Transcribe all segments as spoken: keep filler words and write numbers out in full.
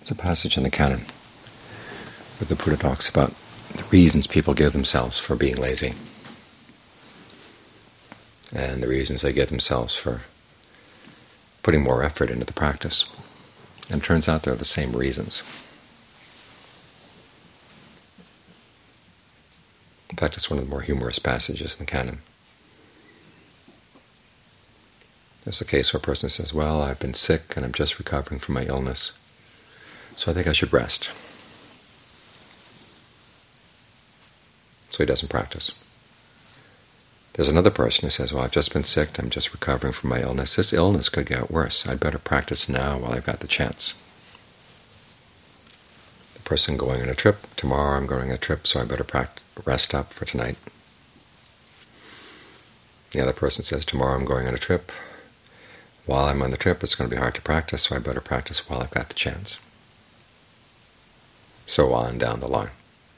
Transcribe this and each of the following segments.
There's a passage in the Canon where the Buddha talks about the reasons people give themselves for being lazy, and the reasons they give themselves for putting more effort into the practice. And it turns out they're the same reasons. In fact, it's one of the more humorous passages in the Canon. There's a case where a person says, well, I've been sick and I'm just recovering from my illness, so I think I should rest. So he doesn't practice. There's another person who says, well, I've just been sick, I'm just recovering from my illness. This illness could get worse. I'd better practice now while I've got the chance. The person going on a trip, tomorrow I'm going on a trip, so I better practice, rest up for tonight. The other person says, tomorrow I'm going on a trip. While I'm on the trip, it's going to be hard to practice, so I better practice while I've got the chance. So on down the line.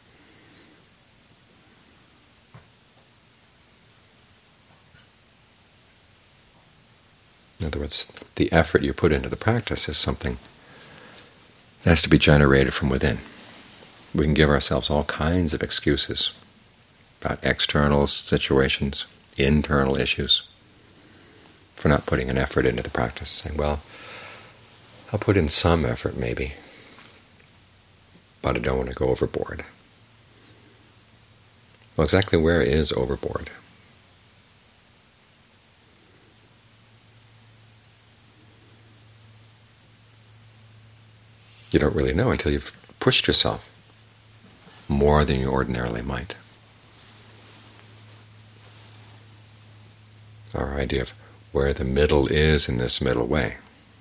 In other words, the effort you put into the practice is something that has to be generated from within. We can give ourselves all kinds of excuses about external situations, internal issues, for not putting an effort into the practice, saying, well, I'll put in some effort maybe, but I don't want to go overboard. Well, exactly where is overboard? You don't really know until you've pushed yourself more than you ordinarily might. Our idea of where the middle is in this middle way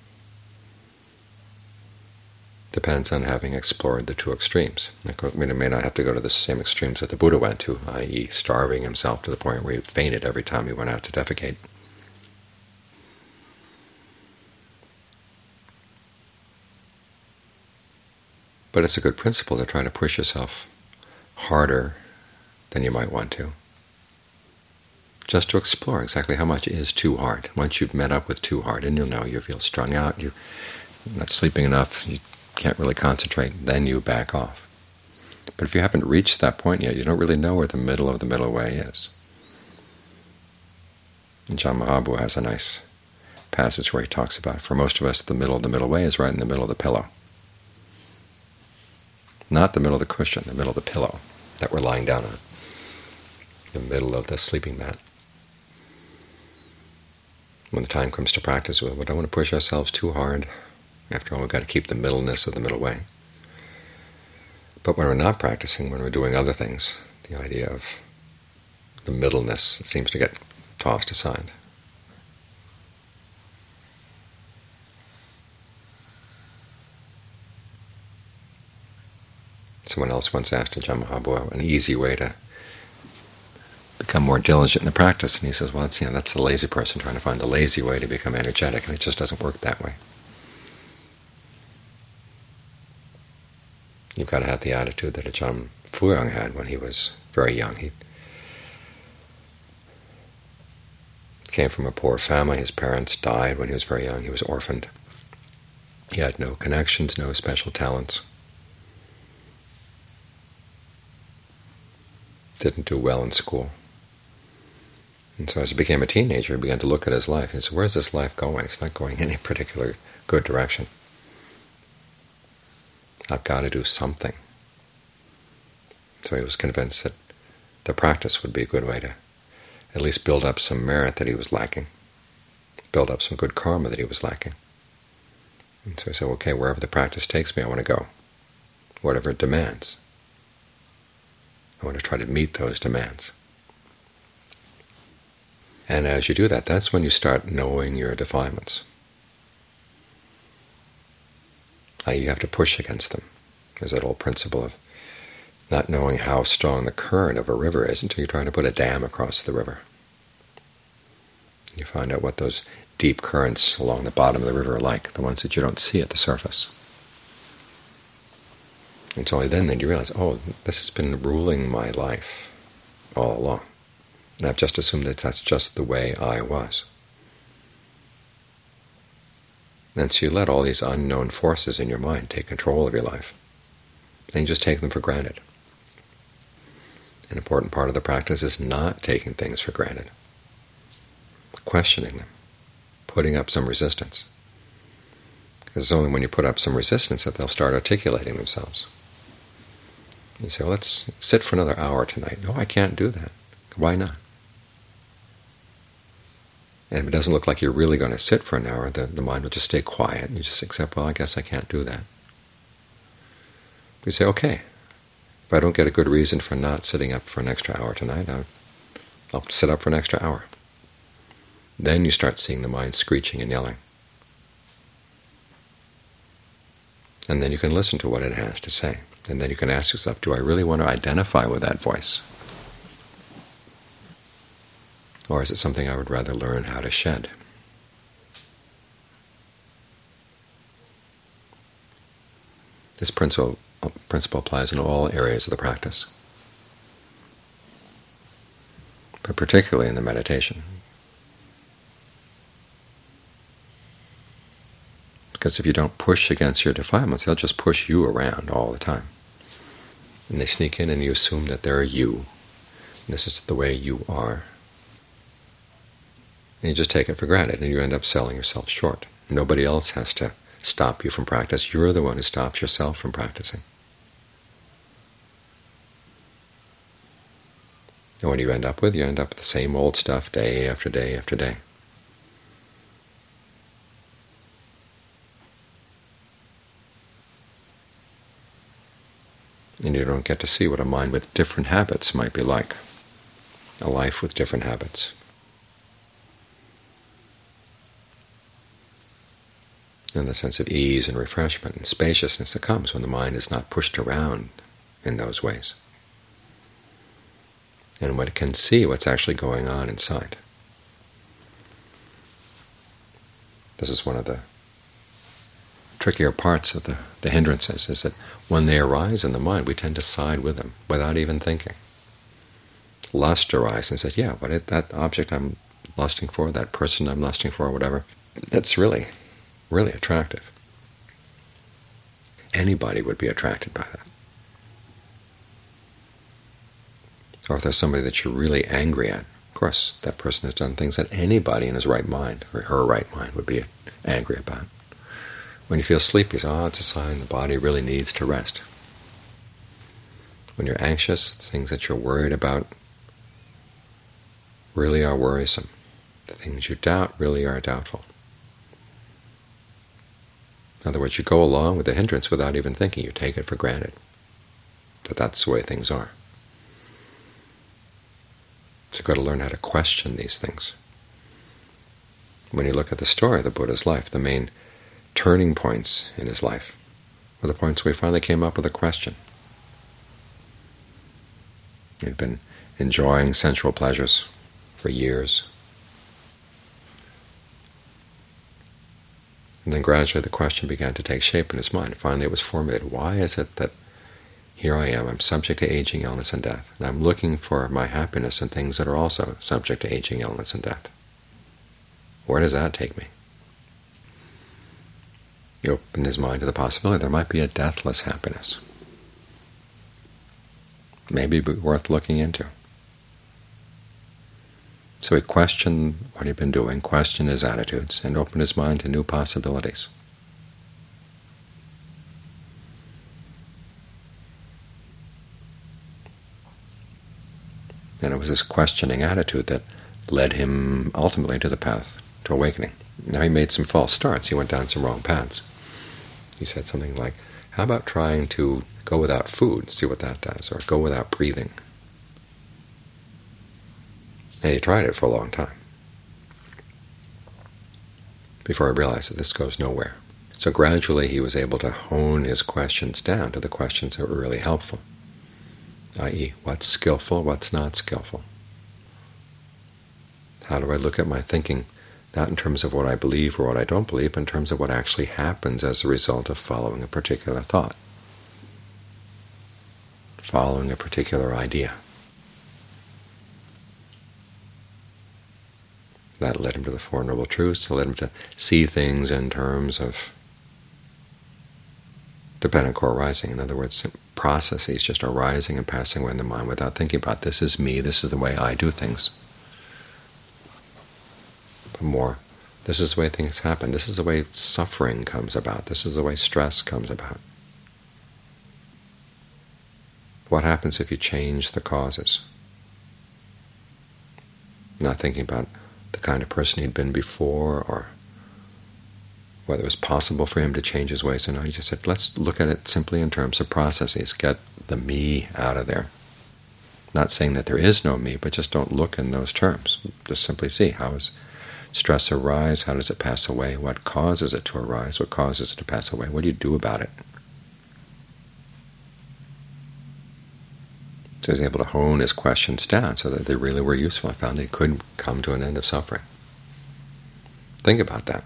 depends on having explored the two extremes. I mean, it may not have to go to the same extremes that the Buddha went to, that is starving himself to the point where he fainted every time he went out to defecate. But it's a good principle to try to push yourself harder than you might want to, just to explore exactly how much is too hard. Once you've met up with too hard, and you'll know you feel strung out, you're not sleeping enough, you can't really concentrate, then you back off. But if you haven't reached that point yet, you don't really know where the middle of the middle way is. And Ajaan Mahabua has a nice passage where he talks about, for most of us, the middle of the middle way is right in the middle of the pillow. Not the middle of the cushion, the middle of the pillow that we're lying down on, the middle of the sleeping mat. When the time comes to practice, we don't want to push ourselves too hard. After all, we've got to keep the middleness of the middle way. But when we're not practicing, when we're doing other things, the idea of the middleness seems to get tossed aside. Someone else once asked Ajaan Mahabua an easy way to become more diligent in the practice, and he says, well, that's, you know, that's the lazy person trying to find the lazy way to become energetic, and it just doesn't work that way. You've got to have the attitude that Ajaan Furyong had when he was very young. He came from a poor family. His parents died when he was very young. He was orphaned. He had no connections, no special talents. Didn't do well in school. And so as he became a teenager, he began to look at his life. He said, where's this life going? It's not going in any particular good direction. I've got to do something. So he was convinced that the practice would be a good way to at least build up some merit that he was lacking, build up some good karma that he was lacking. And so he said, okay, wherever the practice takes me, I want to go, whatever it demands. I want to try to meet those demands. And as you do that, that's when you start knowing your defilements. You have to push against them. There's that old principle of not knowing how strong the current of a river is until you try to put a dam across the river. You find out what those deep currents along the bottom of the river are like, the ones that you don't see at the surface. It's only then that you realize, oh, this has been ruling my life all along. And I've just assumed that that's just the way I was. And so you let all these unknown forces in your mind take control of your life, and you just take them for granted. An important part of the practice is not taking things for granted, questioning them, putting up some resistance. Because it's only when you put up some resistance that they'll start articulating themselves. You say, well, let's sit for another hour tonight. No, I can't do that. Why not? And if it doesn't look like you're really going to sit for an hour, the, the mind will just stay quiet, and you just accept, well, I guess I can't do that. We say, okay, if I don't get a good reason for not sitting up for an extra hour tonight, I'll, I'll sit up for an extra hour. Then you start seeing the mind screeching and yelling. And then you can listen to what it has to say. And then you can ask yourself, do I really want to identify with that voice? Or is it something I would rather learn how to shed? This principle, principle applies in all areas of the practice, but particularly in the meditation. Because if you don't push against your defilements, they'll just push you around all the time. And they sneak in and you assume that they're you. And this is the way you are. And you just take it for granted, and you end up selling yourself short. Nobody else has to stop you from practice. You're the one who stops yourself from practicing. And what do you end up with? You end up with the same old stuff day after day after day. And you don't get to see what a mind with different habits might be like, a life with different habits. And the sense of ease and refreshment and spaciousness that comes when the mind is not pushed around in those ways, and when it can see what's actually going on inside. This is one of the trickier parts of the, the hindrances, is that when they arise in the mind, we tend to side with them without even thinking. Lust arises and says, yeah, what is that object I'm lusting for, that person I'm lusting for, whatever, that's really, really attractive. Anybody would be attracted by that. Or if there's somebody that you're really angry at, of course, that person has done things that anybody in his right mind, or her right mind, would be angry about. When you feel sleepy, you say, oh, it's a sign the body really needs to rest. When you're anxious, things that you're worried about really are worrisome. The things you doubt really are doubtful. In other words, you go along with the hindrance without even thinking. You take it for granted that that's the way things are. So you've got to learn how to question these things. When you look at the story of the Buddha's life, the main turning points in his life were the points where he finally came up with a question. He'd been enjoying sensual pleasures for years. And then gradually the question began to take shape in his mind. Finally it was formulated. Why is it that here I am, I'm subject to aging, illness, and death, and I'm looking for my happiness in things that are also subject to aging, illness, and death? Where does that take me? He opened his mind to the possibility there might be a deathless happiness. Maybe worth looking into. So he questioned what he'd been doing, questioned his attitudes, and opened his mind to new possibilities. And it was this questioning attitude that led him ultimately to the path to awakening. Now he made some false starts. He went down some wrong paths. He said something like, how about trying to go without food, see what that does, or go without breathing? And he tried it for a long time before he realized that this goes nowhere. So gradually he was able to hone his questions down to the questions that were really helpful, that is, what's skillful, what's not skillful. How do I look at my thinking, not in terms of what I believe or what I don't believe, but in terms of what actually happens as a result of following a particular thought, following a particular idea. That led him to the Four Noble Truths. It led him to see things in terms of dependent core arising. In other words, processes just arising and passing away in the mind without thinking about this is me, this is the way I do things. But more, this is the way things happen. This is the way suffering comes about. This is the way stress comes about. What happens if you change the causes? Not thinking about the kind of person he'd been before, or whether it was possible for him to change his ways or not. He just said, let's look at it simply in terms of processes. Get the me out of there. Not saying that there is no me, but just don't look in those terms. Just simply see, how does stress arise? How does it pass away? What causes it to arise? What causes it to pass away? What do you do about it? So he was able to hone his questions down so that they really were useful. I found that he could come to an end of suffering. Think about that.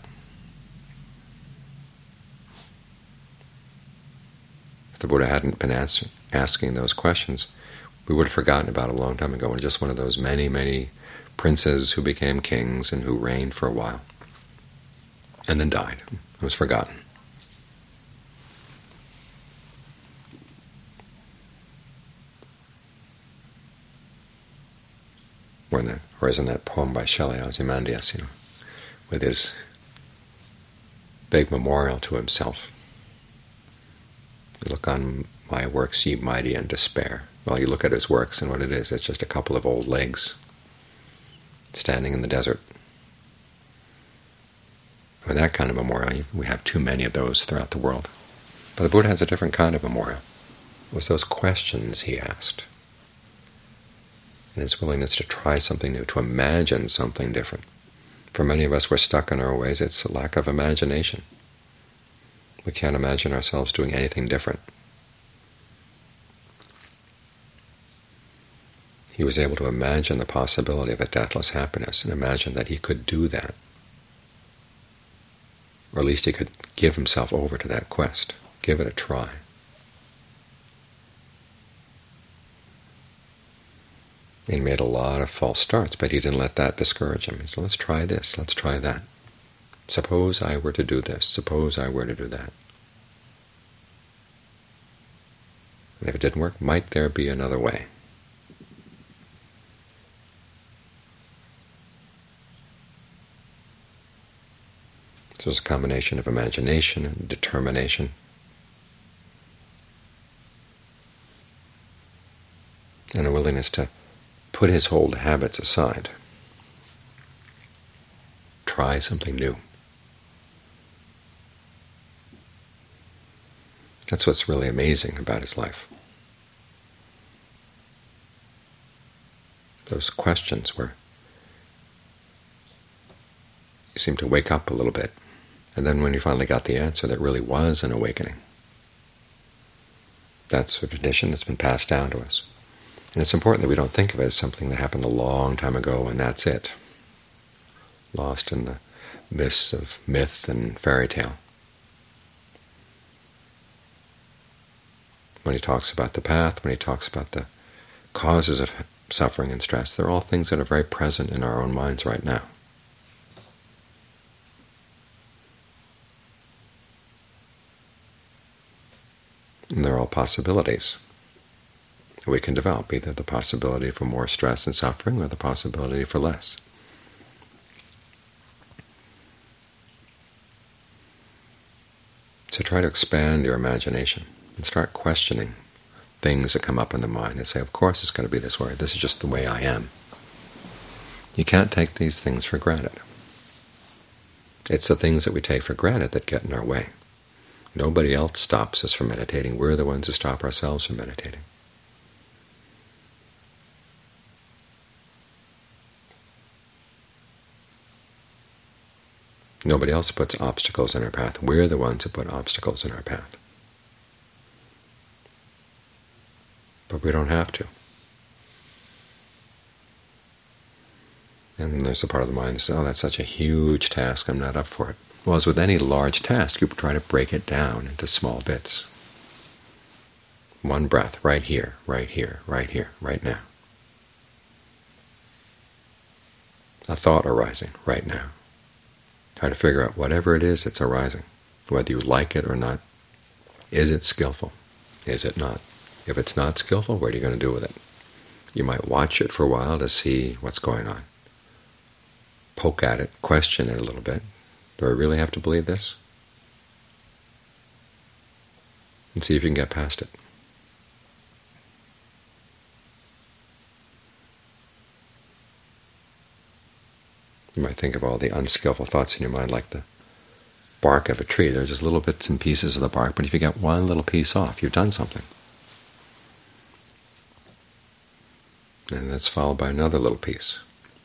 If the Buddha hadn't been ask, asking those questions, we would have forgotten about it a long time ago, and just one of those many, many princes who became kings and who reigned for a while and then died. It was forgotten. Or, in that, or as in that poem by Shelley, Ozymandias, you know, with his big memorial to himself. Look on my works, ye mighty, and despair. Well, you look at his works, and what it is, it's just a couple of old legs standing in the desert. With that kind of memorial, we have too many of those throughout the world. But the Buddha has a different kind of memorial. It was those questions he asked, and his willingness to try something new, to imagine something different. For many of us, we're stuck in our ways. It's a lack of imagination. We can't imagine ourselves doing anything different. He was able to imagine the possibility of a deathless happiness and imagine that he could do that. Or at least he could give himself over to that quest, give it a try. He made a lot of false starts, but he didn't let that discourage him. He said, let's try this, let's try that. Suppose I were to do this, suppose I were to do that. And if it didn't work, might there be another way? So it's a combination of imagination and determination. And a willingness to put his old habits aside. Try something new. That's what's really amazing about his life. Those questions where you seem to wake up a little bit, and then when you finally got the answer, there really was an awakening. That's a tradition that's been passed down to us. And it's important that we don't think of it as something that happened a long time ago and that's it, lost in the mists of myth and fairy tale. When he talks about the path, when he talks about the causes of suffering and stress, they're all things that are very present in our own minds right now. And they're all possibilities that we can develop, either the possibility for more stress and suffering or the possibility for less. So try to expand your imagination and start questioning things that come up in the mind and say, of course it's going to be this way. This is just the way I am. You can't take these things for granted. It's the things that we take for granted that get in our way. Nobody else stops us from meditating. We're the ones who stop ourselves from meditating. Nobody else puts obstacles in our path. We're the ones who put obstacles in our path. But we don't have to. And then there's a part of the mind that says, oh, that's such a huge task, I'm not up for it. Well, as with any large task, you try to break it down into small bits. One breath, right here, right here, right here, right now. a thought arising right now. Try to figure out whatever it is that's arising, whether you like it or not. Is it skillful? Is it not? If it's not skillful, what are you going to do with it? You might watch it for a while to see what's going on. Poke at it, question it a little bit. Do I really have to believe this? And see if you can get past it. You might think of all the unskillful thoughts in your mind like the bark of a tree. There's just little bits and pieces of the bark, but if you get one little piece off, you've done something. And that's followed by another little piece.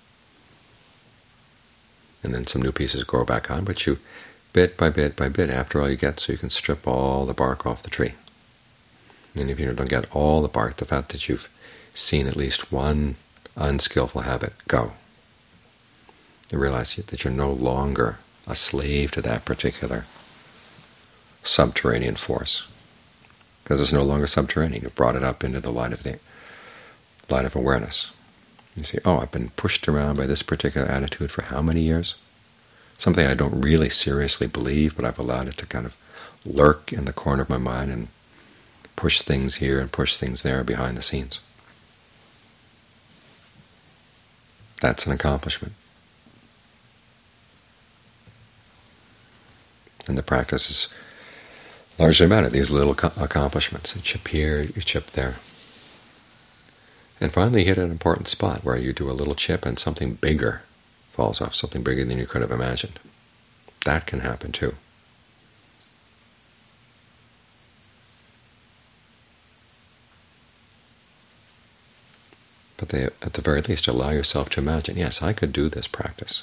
And then some new pieces grow back on, but you, bit by bit by bit, after all you get, so you can strip all the bark off the tree. And if you don't get all the bark, the fact that you've seen at least one unskillful habit go, you realize that you're no longer a slave to that particular subterranean force, because it's no longer subterranean. You've brought it up into the light of the light of awareness. You see, oh, I've been pushed around by this particular attitude for how many years? Something I don't really seriously believe, but I've allowed it to kind of lurk in the corner of my mind and push things here and push things there behind the scenes. That's an accomplishment. And the practice is largely about it, these little accomplishments. You chip here, you chip there. And finally you hit an important spot where you do a little chip and something bigger falls off, something bigger than you could have imagined. That can happen too. But they, at the very least, allow yourself to imagine, yes, I could do this practice.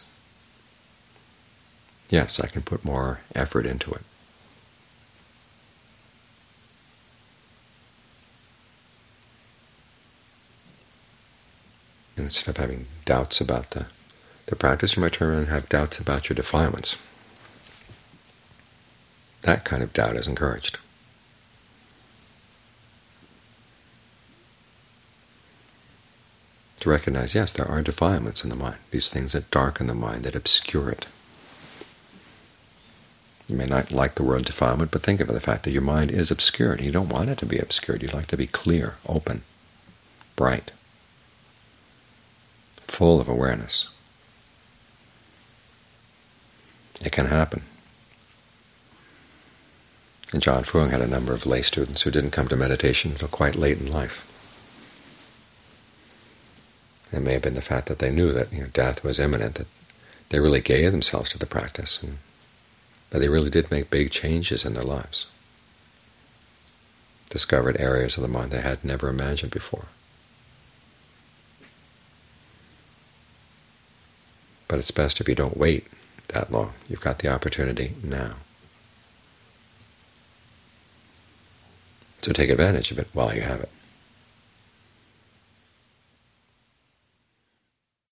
Yes, I can put more effort into it. And instead of having doubts about the, the practice, you might turn around and have doubts about your defilements. That kind of doubt is encouraged. To recognize, yes, there are defilements in the mind, these things that darken the mind, that obscure it. You may not like the word defilement, but think of the fact that your mind is obscured. You don't want it to be obscured. You'd like to be clear, open, bright, full of awareness. It can happen. And John Fuang had a number of lay students who didn't come to meditation until quite late in life. It may have been the fact that they knew that you know, death was imminent, that they really gave themselves to the practice, and but they really did make big changes in their lives. Discovered areas of the mind they had never imagined before. But it's best if you don't wait that long. You've got the opportunity now. So take advantage of it while you have it.